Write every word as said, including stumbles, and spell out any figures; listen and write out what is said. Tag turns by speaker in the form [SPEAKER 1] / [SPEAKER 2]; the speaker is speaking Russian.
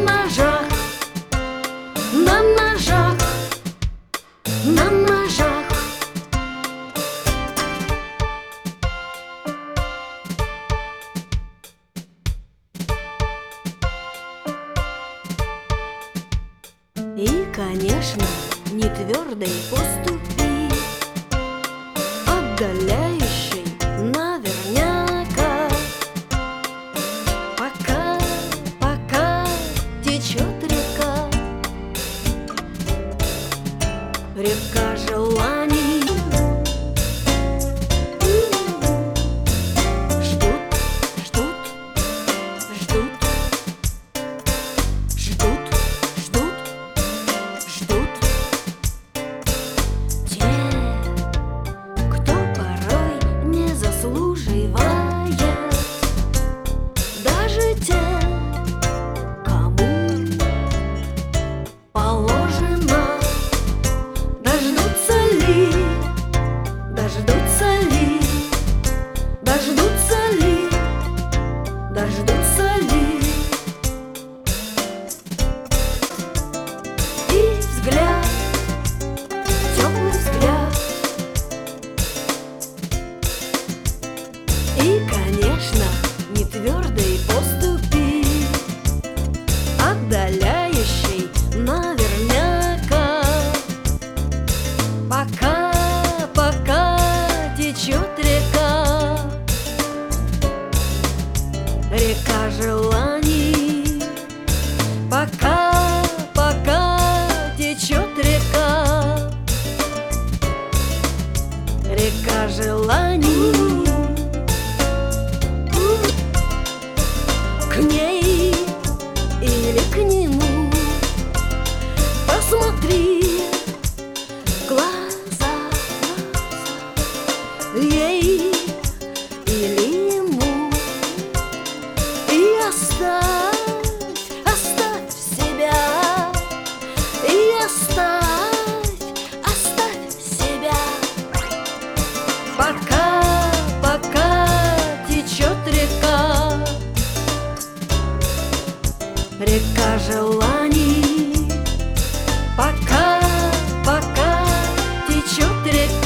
[SPEAKER 1] ножах, на ножах, на ножах. И, конечно, не твердой поступи, отдаляющей наверняка. Пока, пока течет река, река желаний. Ждут, ждут, ждут, ждут, ждут, ждут те, кто порой не заслуживает, даже те, кому положено. Дождутся ли, дождутся ли, дождутся ли, дождутся ли. И взгляд, теплый взгляд. И, конечно, не твердой поступи, отдаляющей наверняка. Пока, пока течет река, река желаний. Пока, пока течет река, река желаний. К ней или к нему посмотри в глаза, ей или ему, и оставь, оставь себя, и оставь, оставь себя. Пока, пока течет река, река желаний. Пока